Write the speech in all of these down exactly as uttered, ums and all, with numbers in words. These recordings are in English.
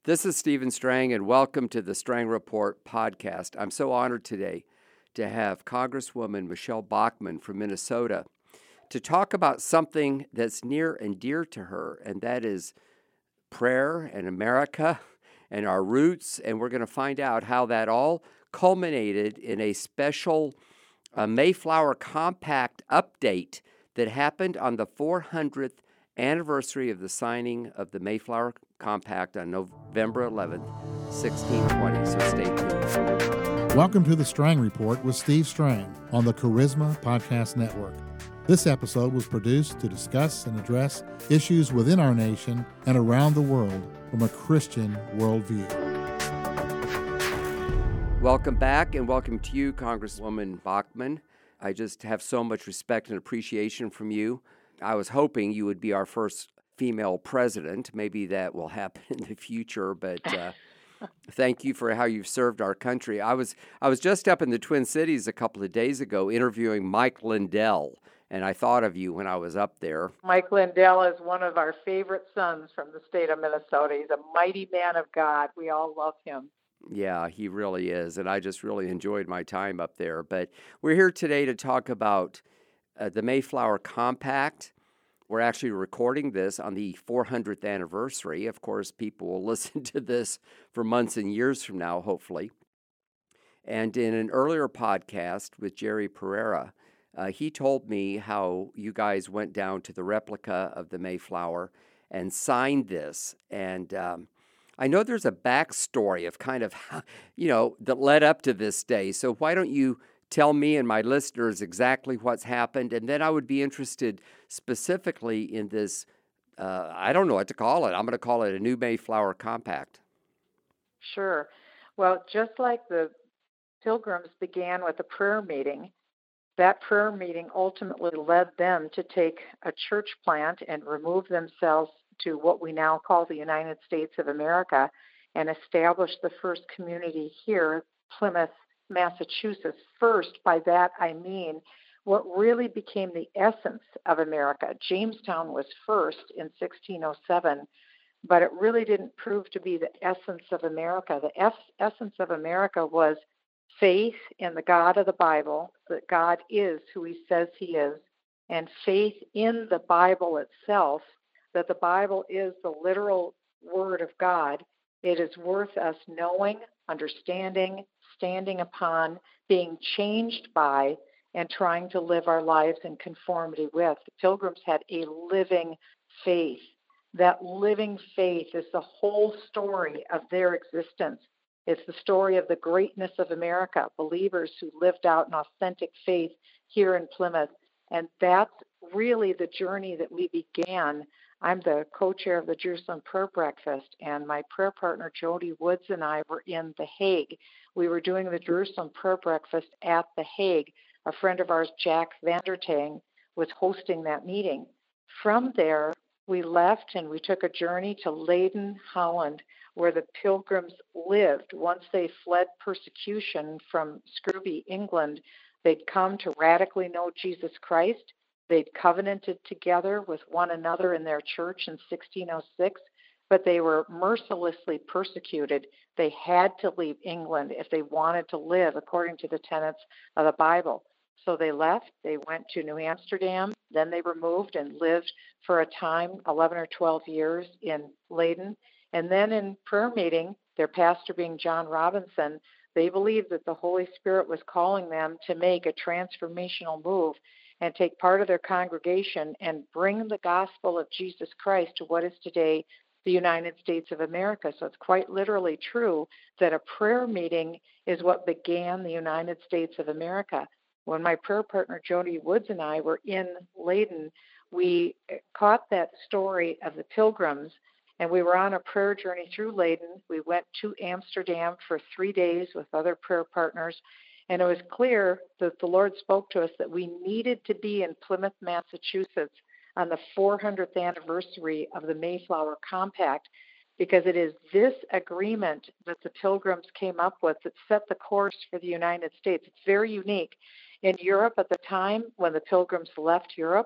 This is Stephen Strang, and welcome to the Strang Report podcast. I'm so honored today to have Congresswoman Michele Bachmann from Minnesota to talk about something that's near and dear to her, and that is prayer and America and our roots. And we're going to find out how that all culminated in a special uh, Mayflower Compact update that happened on the four hundredth anniversary of the signing of the Mayflower Compact on November eleventh, sixteen twenty. So stay tuned. Welcome to the Strang Report with Steve Strang on the Charisma Podcast Network. This episode was produced to discuss and address issues within our nation and around the world from a Christian worldview. Welcome back, and welcome to you, Congresswoman Bachmann. I just have so much respect and appreciation from you. I was hoping you would be our first female president. Maybe that will happen in the future, but uh, thank you for how you've served our country. I was I was just up in the Twin Cities a couple of days ago interviewing Mike Lindell, and I thought of you when I was up there. Mike Lindell is one of our favorite sons from the state of Minnesota. He's a mighty man of God. We all love him. Yeah, he really is, and I just really enjoyed my time up there. But we're here today to talk about uh, the Mayflower Compact. We're actually recording this on the four hundredth anniversary. Of course, people will listen to this for months and years from now, hopefully. And in an earlier podcast with Jerry Pereira, uh, he told me how you guys went down to the replica of the Mayflower and signed this. And um, I know there's a backstory of kind of, how, you know, that led up to this day. So why don't you tell me and my listeners exactly what's happened, and then I would be interested specifically in this, uh, I don't know what to call it. I'm going to call it a new Mayflower Compact. Sure. Well, just like the Pilgrims began with a prayer meeting, that prayer meeting ultimately led them to take a church plant and remove themselves to what we now call the United States of America and establish the first community here, Plymouth, Massachusetts. First, by that I mean what really became the essence of America. Jamestown was first in sixteen oh seven, but it really didn't prove to be the essence of America. The es- essence of America was faith in the God of the Bible, that God is who he says he is, and faith in the Bible itself, that the Bible is the literal word of God. It is worth us knowing, understanding, standing upon, being changed by, and trying to live our lives in conformity with. The Pilgrims had a living faith. That living faith is the whole story of their existence. It's the story of the greatness of America, believers who lived out an authentic faith here in Plymouth. And that's really the journey that we began. I'm the co-chair of the Jerusalem Prayer Breakfast, and my prayer partner, Jody Woods, and I were in The Hague. We were doing the Jerusalem Prayer Breakfast at The Hague. A friend of ours, Jack Vandertang, was hosting that meeting. From there, we left and we took a journey to Leiden, Holland, where the Pilgrims lived. Once they fled persecution from Scrooby, England, they'd come to radically know Jesus Christ. They'd covenanted together with one another in their church in sixteen oh six, but they were mercilessly persecuted. They had to leave England if they wanted to live according to the tenets of the Bible. So they left, they went to New Amsterdam, then they were moved and lived for a time, eleven or twelve years in Leiden. And then in prayer meeting, their pastor being John Robinson, they believed that the Holy Spirit was calling them to make a transformational move and take part of their congregation and bring the gospel of Jesus Christ to what is today the United States of America. So it's quite literally true that a prayer meeting is what began the United States of America. When my prayer partner Jody Woods and I were in Leiden, we caught that story of the Pilgrims, and we were on a prayer journey through Leiden. We went to Amsterdam for three days with other prayer partners, and it was clear that the Lord spoke to us that we needed to be in Plymouth, Massachusetts on the four hundredth anniversary of the Mayflower Compact, because it is this agreement that the Pilgrims came up with that set the course for the United States. It's very unique. In Europe at the time, when the Pilgrims left Europe,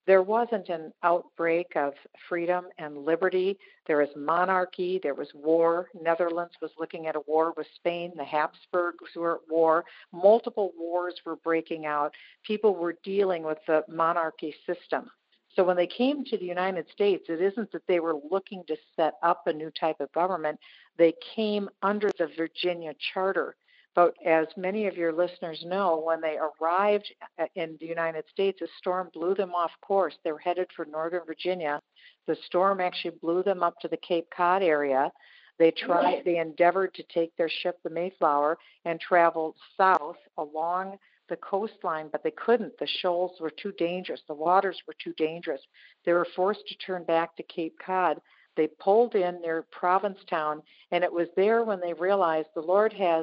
there wasn't an outbreak of freedom and liberty. There was monarchy. There was war. Netherlands was looking at a war with Spain. The Habsburgs were at war. Multiple wars were breaking out. People were dealing with the monarchy system. So when they came to the United States, it isn't that they were looking to set up a new type of government. They came under the Virginia Charter. But as many of your listeners know, when they arrived in the United States, a storm blew them off course. They were headed for Northern Virginia. The storm actually blew them up to the Cape Cod area. They tried, they endeavored to take their ship, the Mayflower, and travel south along the coastline, but they couldn't. The shoals were too dangerous. The waters were too dangerous. They were forced to turn back to Cape Cod. They pulled in near Provincetown, and it was there when they realized the Lord has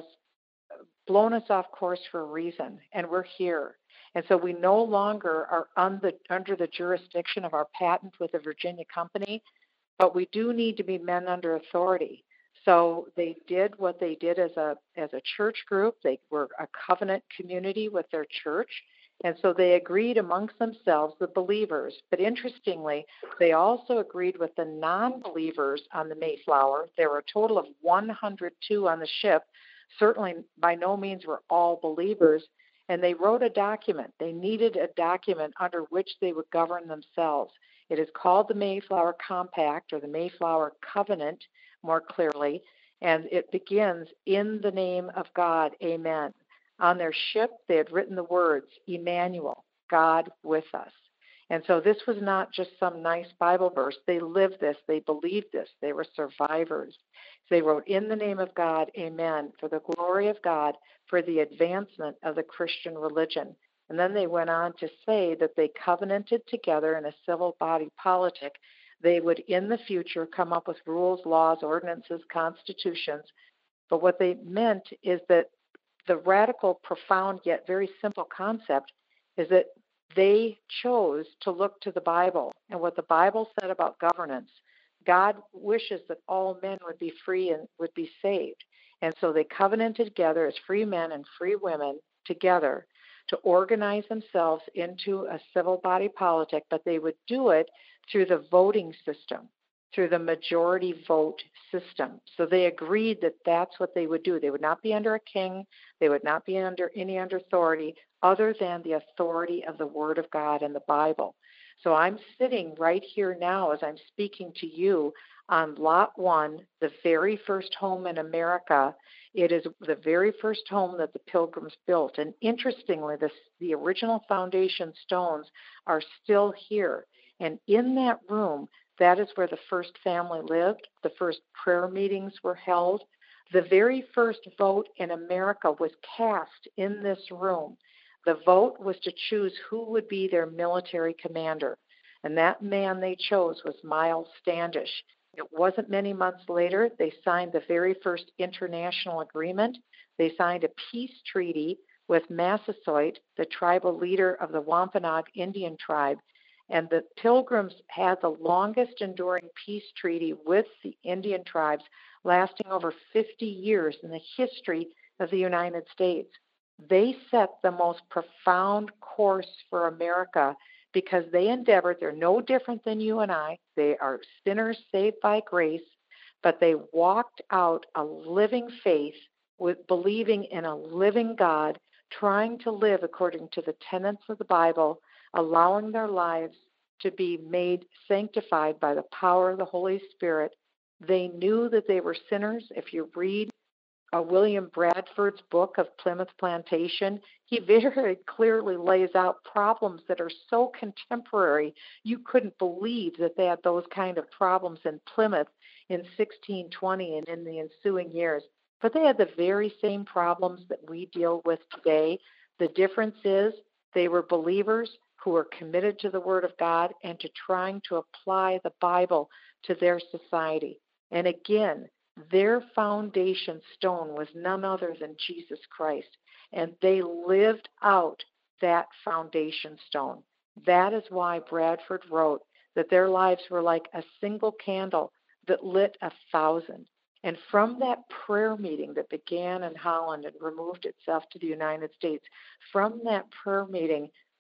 blown us off course for a reason, and we're here. And so we no longer are un the, under the jurisdiction of our patent with the Virginia company, but we do need to be men under authority. So they did what they did as a as a church group. They were a covenant community with their church. And so they agreed amongst themselves, the believers. But interestingly, they also agreed with the non-believers on the Mayflower. There were a total of one hundred two on the ship. Certainly by no means were all believers. And they wrote a document. They needed a document under which they would govern themselves. It is called the Mayflower Compact, or the Mayflower Covenant, more clearly, and it begins, "In the name of God, amen." On their ship, they had written the words, "Emmanuel, God with us." And so this was not just some nice Bible verse. They lived this. They believed this. They were survivors. They wrote, "In the name of God, amen, for the glory of God, for the advancement of the Christian religion." And then they went on to say that they covenanted together in a civil body politic. They would, in the future, come up with rules, laws, ordinances, constitutions. But what they meant is that the radical, profound, yet very simple concept is that they chose to look to the Bible and what the Bible said about governance. God wishes that all men would be free and would be saved. And so they covenanted together as free men and free women together to organize themselves into a civil body politic, but they would do it through the voting system, through the majority vote system. So they agreed that that's what they would do. They would not be under a king. They would not be under any under authority other than the authority of the Word of God and the Bible. So I'm sitting right here now as I'm speaking to you on Lot One, the very first home in America. It is the very first home that the Pilgrims built. And interestingly, this, the original foundation stones are still here. And in that room, that is where the first family lived. The first prayer meetings were held. The very first vote in America was cast in this room. The vote was to choose who would be their military commander. And that man they chose was Miles Standish. It wasn't many months later, they signed the very first international agreement. They signed a peace treaty with Massasoit, the tribal leader of the Wampanoag Indian tribe. And the Pilgrims had the longest enduring peace treaty with the Indian tribes, lasting over fifty years in the history of the United States. They set the most profound course for America because they endeavored, they're no different than you and I. They are sinners saved by grace, but they walked out a living faith with believing in a living God, trying to live according to the tenets of the Bible, allowing their lives to be made sanctified by the power of the Holy Spirit. They knew that they were sinners. If you read uh, William Bradford's book of Plymouth Plantation, he very clearly lays out problems that are so contemporary, you couldn't believe that they had those kind of problems in Plymouth in sixteen twenty and in the ensuing years. But they had the very same problems that we deal with today. The difference is they were believers who were committed to the Word of God and to trying to apply the Bible to their society. And again, their foundation stone was none other than Jesus Christ. And they lived out that foundation stone. That is why Bradford wrote that their lives were like a single candle that lit a thousand. And from that prayer meeting that began in Holland and removed itself to the United States, from that prayer meeting,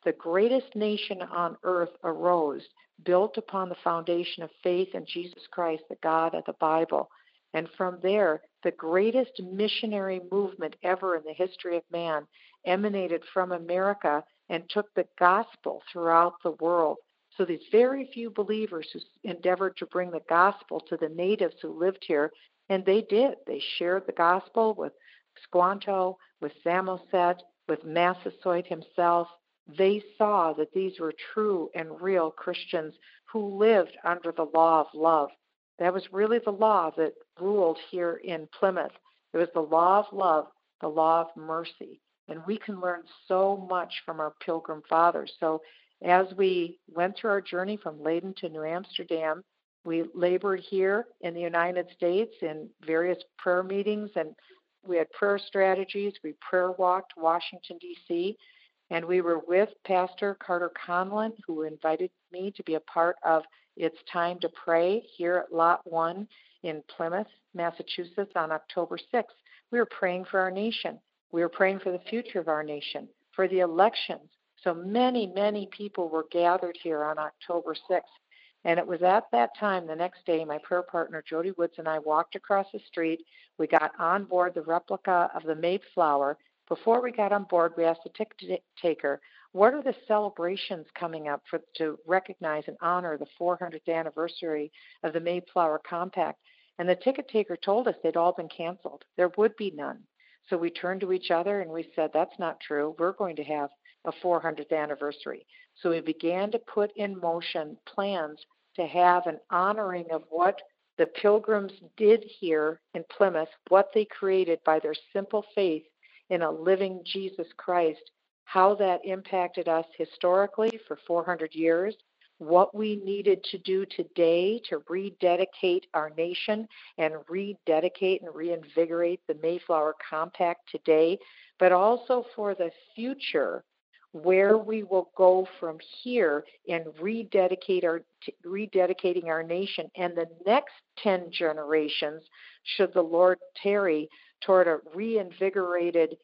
the greatest nation on earth arose, built upon the foundation of faith in Jesus Christ, the God of the Bible. And from there, the greatest missionary movement ever in the history of man emanated from America and took the gospel throughout the world. So these very few believers who endeavored to bring the gospel to the natives who lived here, and they did. They shared the gospel with Squanto, with Samoset, with Massasoit himself. They saw that these were true and real Christians who lived under the law of love. That was really the law that ruled here in Plymouth. It was the law of love, the law of mercy. And we can learn so much from our Pilgrim Fathers. So as we went through our journey from Leyden to New Amsterdam, we labored here in the United States in various prayer meetings, and we had prayer strategies. We prayer walked Washington, D C, and we were with Pastor Carter Conlon, who invited me to be a part of It's Time to Pray here at Lot one in Plymouth, Massachusetts on October sixth. We were praying for our nation. We were praying for the future of our nation, for the elections. So many, many people were gathered here on October sixth. And it was at that time, the next day, my prayer partner, Jody Woods, and I walked across the street. We got on board the replica of the Mayflower. Before we got on board, we asked the ticket taker, what are the celebrations coming up for, to recognize and honor the four hundredth anniversary of the Mayflower Compact? And the ticket taker told us they'd all been canceled. There would be none. So we turned to each other and we said, that's not true. We're going to have a four hundredth anniversary. So we began to put in motion plans to have an honoring of what the Pilgrims did here in Plymouth, what they created by their simple faith in a living Jesus Christ, how that impacted us historically for four hundred years, what we needed to do today to rededicate our nation and rededicate and reinvigorate the Mayflower Compact today, but also for the future, where we will go from here and rededicate our rededicating our nation and the next ten generations, should the Lord tarry, toward a reinvigorated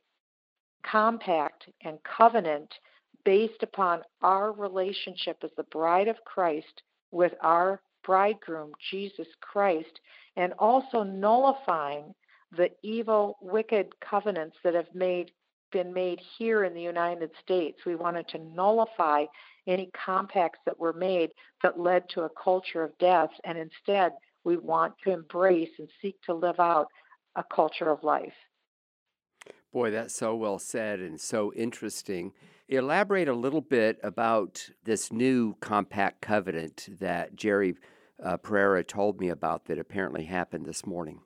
compact and covenant based upon our relationship as the bride of Christ with our bridegroom, Jesus Christ, and also nullifying the evil, wicked covenants that have made been made here in the United States. We wanted to nullify any compacts that were made that led to a culture of death, and instead we want to embrace and seek to live out a culture of life. Boy, that's so well said and so interesting. Elaborate a little bit about this new compact covenant that Jerry uh, Pereira told me about that apparently happened this morning.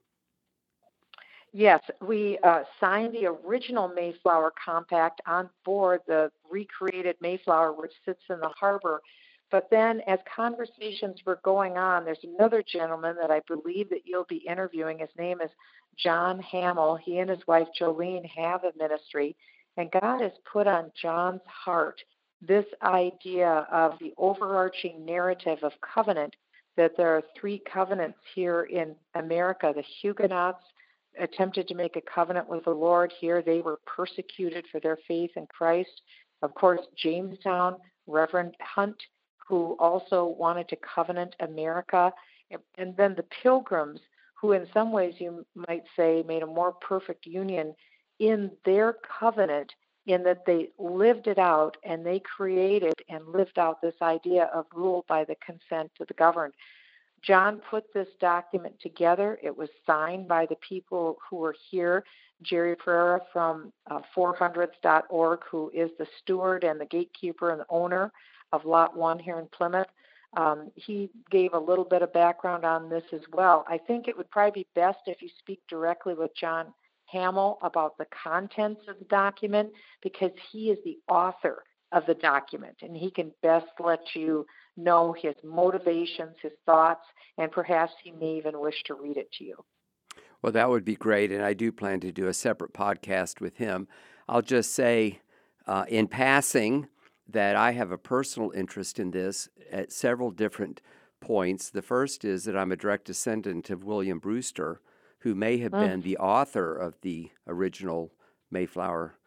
Yes, we uh, signed the original Mayflower Compact on board the recreated Mayflower, which sits in the harbor. But then as conversations were going on, there's another gentleman that I believe that you'll be interviewing. His name is John Hamill. He and his wife Jolene have a ministry, and God has put on John's heart this idea of the overarching narrative of covenant, that there are three covenants here in America. The Huguenots attempted to make a covenant with the Lord here. They were persecuted for their faith in Christ. Of course, Jamestown, Reverend Hunt, who also wanted to covenant America. And then the Pilgrims, who in some ways you might say made a more perfect union in their covenant, in that they lived it out and they created and lived out this idea of rule by the consent of the governed. John put this document together. It was signed by the people who were here. Jerry Pereira from uh, four hundredths dot org, who is the steward and the gatekeeper and the owner of Lot one here in Plymouth. Um, he gave a little bit of background on this as well. I think it would probably be best if you speak directly with John Hamill about the contents of the document, because he is the author of the document, and he can best let you know his motivations, his thoughts, and perhaps he may even wish to read it to you. Well, that would be great, and I do plan to do a separate podcast with him. I'll just say uh, in passing that I have a personal interest in this at several different points. The first is that I'm a direct descendant of William Brewster, who may have mm. been the author of the original Mayflower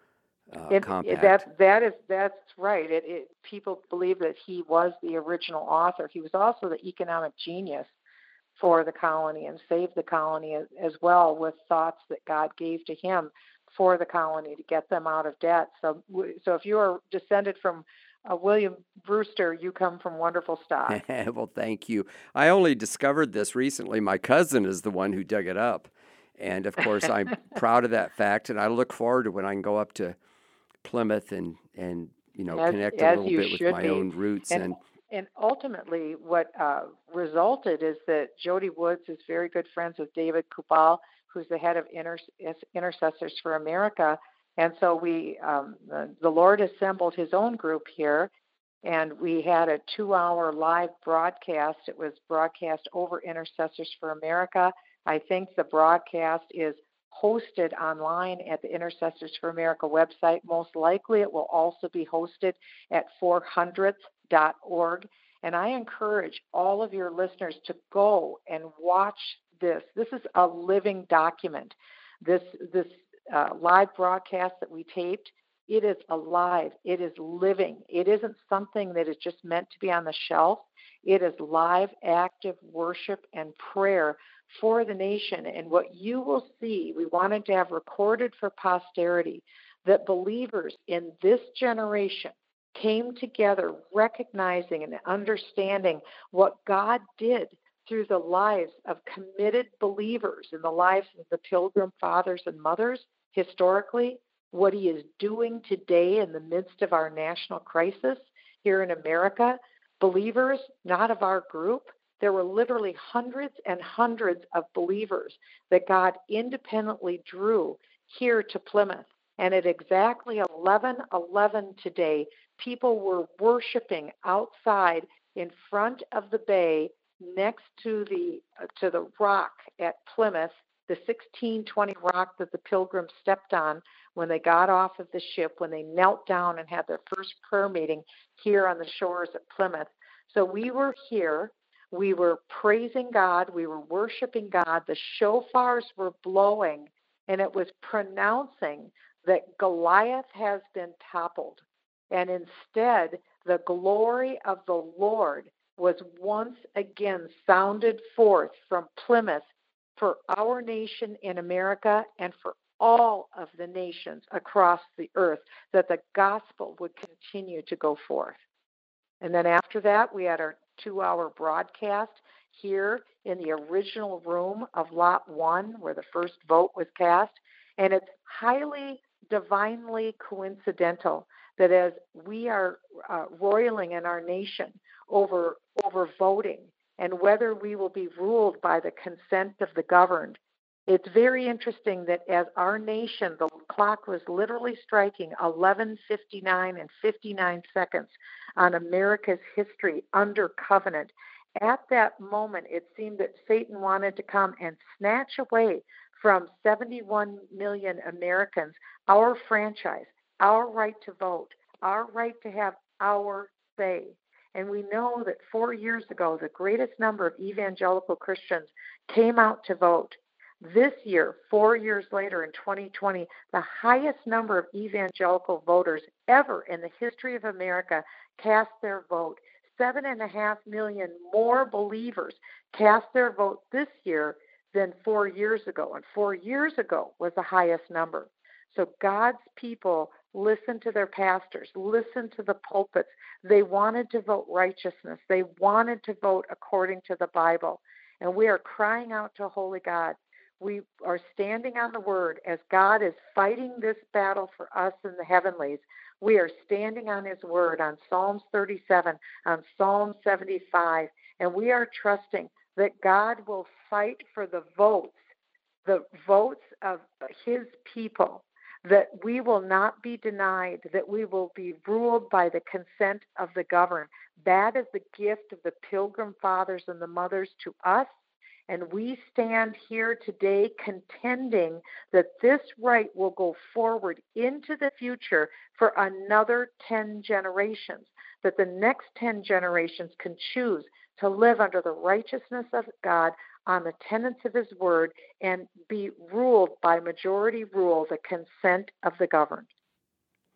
uh, It, it, compact. that that is that's right. It, it people believe that he was the original author. He was also the economic genius for the colony and saved the colony as, as well with thoughts that God gave to him for the colony to get them out of debt. So, so if you are descended from uh, William Brewster, you come from wonderful stock. Well, thank you. I only discovered this recently. My cousin is the one who dug it up. And of course, I'm proud of that fact. And I look forward to when I can go up to Plymouth and, and you know, as, connect a as little you bit with should my be. own roots. And, And and ultimately, what uh, resulted is that Jody Woods is very good friends with David Kubal, who's the head of Inter- Intercessors for America. And so we, um, the, the Lord assembled his own group here, and we had a two-hour live broadcast. It was broadcast over Intercessors for America. I think the broadcast is hosted online at the Intercessors for America website. Most likely it will also be hosted at four hundredth dot org. And I encourage all of your listeners to go and watch this. This is a living document. This, this uh, live broadcast that we taped, it is alive. It is living. It isn't something that is just meant to be on the shelf. It is live, active worship and prayer for the nation. And what you will see, we wanted to have recorded for posterity, that believers in this generation came together recognizing and understanding what God did through the lives of committed believers in the lives of the Pilgrim fathers and mothers historically, what he is doing today in the midst of our national crisis here in America. Believers, not of our group, there were literally hundreds and hundreds of believers that God independently drew here to Plymouth. And at exactly eleven eleven today, people were worshiping outside in front of the bay next to the uh, to the rock at Plymouth, the sixteen twenty rock that the Pilgrims stepped on when they got off of the ship, when they knelt down and had their first prayer meeting here on the shores of Plymouth. So we were here. We were praising God. We were worshiping God. The shofars were blowing, and it was pronouncing that Goliath has been toppled. And instead, the glory of the Lord was once again sounded forth from Plymouth for our nation in America and for all of the nations across the earth, that the gospel would continue to go forth. And then after that, we had our two-hour broadcast here in the original room of Lot one, where the first vote was cast. And it's highly divinely coincidental that as we are uh, roiling in our nation over, over voting and whether we will be ruled by the consent of the governed, it's very interesting that as our nation, the clock was literally striking eleven fifty-nine and fifty-nine seconds on America's history under covenant. At that moment, it seemed that Satan wanted to come and snatch away from seventy-one million Americans our franchise, our right to vote, our right to have our say. And we know that four years ago, the greatest number of evangelical Christians came out to vote. This year, four years later in twenty twenty, the highest number of evangelical voters ever in the history of America cast their vote. Seven and a half million more believers cast their vote this year than four years ago. And four years ago was the highest number. So God's people listened to their pastors, listened to the pulpits. They wanted to vote righteousness. They wanted to vote according to the Bible. And we are crying out to Holy God. We are standing on the word as God is fighting this battle for us in the heavenlies. We are standing on his word on Psalms thirty-seven, on Psalm seventy-five, and we are trusting that God will fight for the votes, the votes of his people, that we will not be denied, that we will be ruled by the consent of the governed. That is the gift of the Pilgrim fathers and the mothers to us. And we stand here today contending that this right will go forward into the future for another ten generations, that the next ten generations can choose to live under the righteousness of God on the tenets of his word and be ruled by majority rule, the consent of the governed.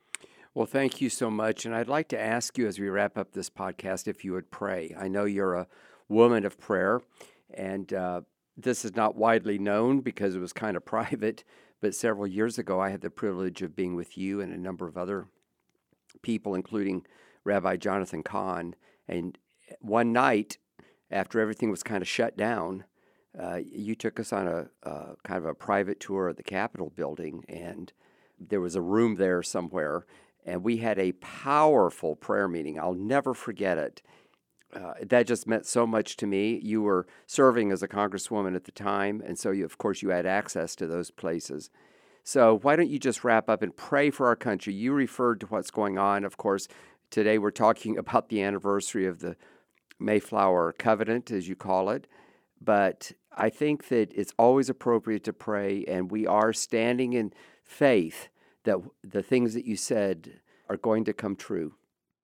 Well, thank you so much. And I'd like to ask you as we wrap up this podcast if you would pray. I know you're a woman of prayer, and uh, this is not widely known because it was kind of private, but several years ago I had the privilege of being with you and a number of other people, including Rabbi Jonathan Kahn. And one night, after everything was kind of shut down, uh, you took us on a uh, kind of a private tour of the Capitol building, and there was a room there somewhere, and we had a powerful prayer meeting. I'll never forget it. Uh, that just meant so much to me. You were serving as a congresswoman at the time, and so you, of course, you had access to those places. So why don't you just wrap up and pray for our country? You referred to what's going on. Of course, today we're talking about the anniversary of the Mayflower Covenant, as you call it. But I think that it's always appropriate to pray, and we are standing in faith that the things that you said are going to come true.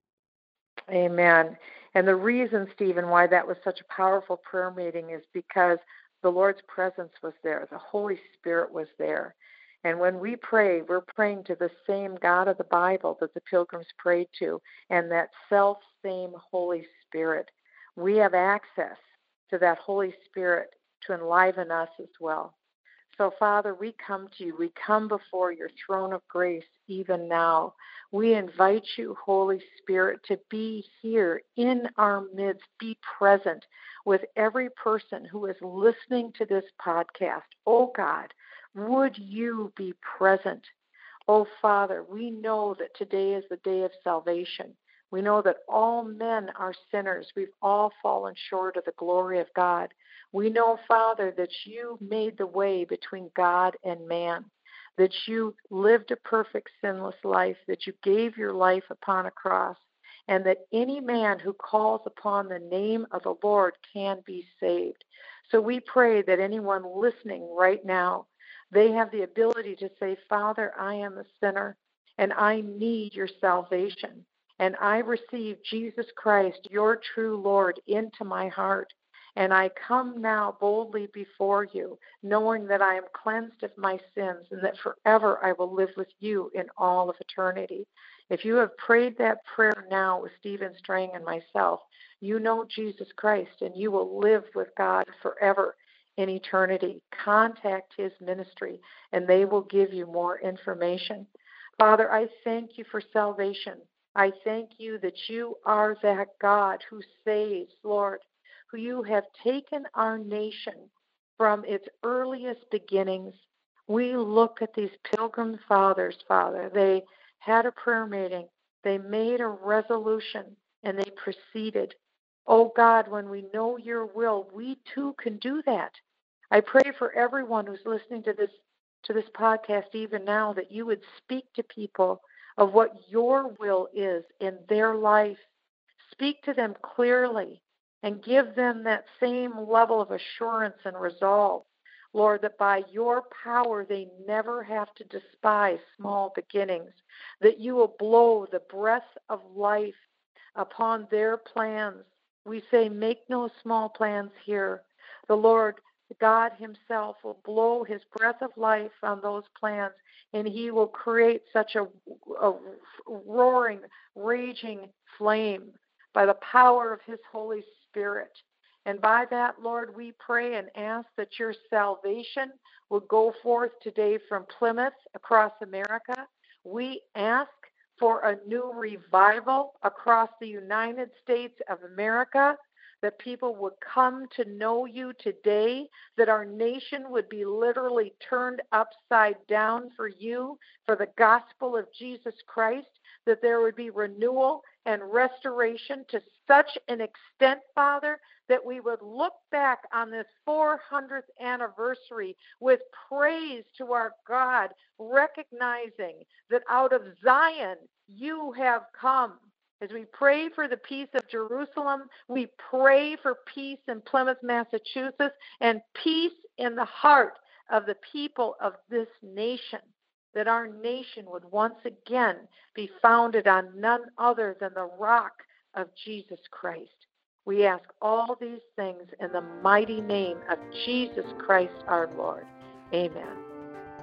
Amen. And the reason, Stephen, why that was such a powerful prayer meeting is because the Lord's presence was there. The Holy Spirit was there. And when we pray, we're praying to the same God of the Bible that the Pilgrims prayed to, and that self-same Holy Spirit. We have access to that Holy Spirit to enliven us as well. So, Father, we come to you. We come before your throne of grace even now. We invite you, Holy Spirit, to be here in our midst, be present with every person who is listening to this podcast. Oh, God, would you be present? Oh, Father, we know that today is the day of salvation. We know that all men are sinners. We've all fallen short of the glory of God. We know, Father, that you made the way between God and man, that you lived a perfect sinless life, that you gave your life upon a cross, and that any man who calls upon the name of the Lord can be saved. So we pray that anyone listening right now, they have the ability to say, Father, I am a sinner, and I need your salvation. And I receive Jesus Christ, your true Lord, into my heart. And I come now boldly before you, knowing that I am cleansed of my sins and that forever I will live with you in all of eternity. If you have prayed that prayer now with Stephen Strang and myself, you know Jesus Christ and you will live with God forever in eternity. Contact his ministry and they will give you more information. Father, I thank you for salvation. I thank you that you are that God who saves, Lord, who you have taken our nation from its earliest beginnings. We look at these Pilgrim Fathers, Father. They had a prayer meeting. They made a resolution, and they proceeded. Oh, God, when we know your will, we too can do that. I pray for everyone who's listening to this, to this podcast even now, that you would speak to people of what your will is in their life. Speak to them clearly and give them that same level of assurance and resolve, Lord, that by your power they never have to despise small beginnings, that you will blow the breath of life upon their plans. We say, make no small plans here. The Lord God himself will blow his breath of life on those plans, and he will create such a, a roaring, raging flame by the power of his Holy Spirit. And by that, Lord, we pray and ask that your salvation will go forth today from Plymouth across America. We ask for a new revival across the United States of America, that people would come to know you today, that our nation would be literally turned upside down for you, for the gospel of Jesus Christ, that there would be renewal and restoration to such an extent, Father, that we would look back on this four hundredth anniversary with praise to our God, recognizing that out of Zion you have come. As we pray for the peace of Jerusalem, we pray for peace in Plymouth, Massachusetts, and peace in the heart of the people of this nation, that our nation would once again be founded on none other than the rock of Jesus Christ. We ask all these things in the mighty name of Jesus Christ our Lord. Amen.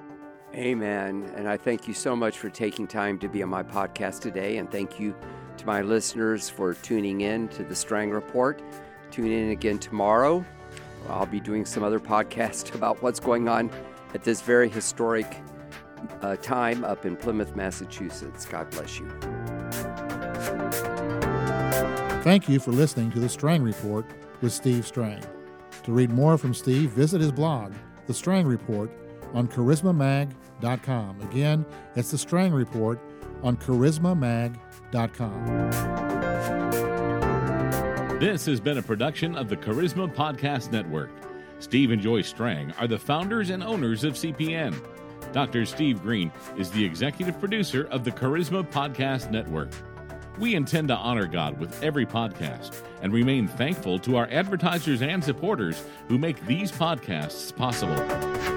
Amen. And I thank you so much for taking time to be on my podcast today. And thank you to my listeners for tuning in to the Strang Report. Tune in again tomorrow. I'll be doing some other podcasts about what's going on at this very historic uh, time up in Plymouth, Massachusetts. God bless you. Thank you for listening to the Strang Report with Steve Strang. To read more from Steve, visit his blog, The Strang Report, on charisma mag dot com. Again, it's The Strang Report on charisma mag dot com. This has been a production of the Charisma Podcast Network. Steve and Joy Strang are the founders and owners of C P N. Doctor Steve Green is the executive producer of the Charisma Podcast Network. We intend to honor God with every podcast and remain thankful to our advertisers and supporters who make these podcasts possible.